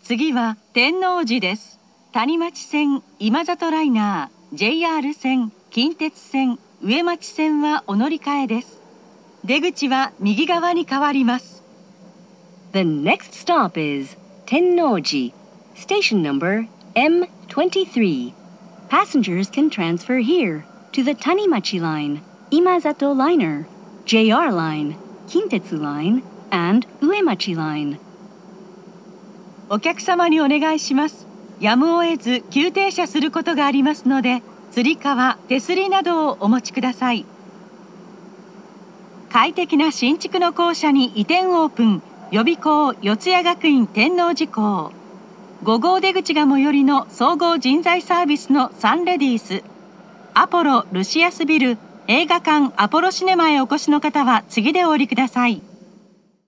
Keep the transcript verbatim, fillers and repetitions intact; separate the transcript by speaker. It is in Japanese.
Speaker 1: 次は天王寺です。谷町線、今里ライナー、ジェイアール 線、近鉄線、上町線はお乗り換えです。出口は右側に変わります。
Speaker 2: The next stop is Tennoji, station number M twenty-three. Passengers can transfer here to the Tanimachi line, Imazato liner, J R line, Kintetsu line, and Uemachi line.
Speaker 1: お客様にお願いします。やむを得ず急停車することがありますので、つり革、手すりなどをお持ちください。快適な新築の校舎に移転オープン、予備校四谷学院天王寺校。ご号出口が最寄りの総合人材サービスのサンレディース。アポロルシアスビル映画館アポロシネマへお越しの方は次でお降りください。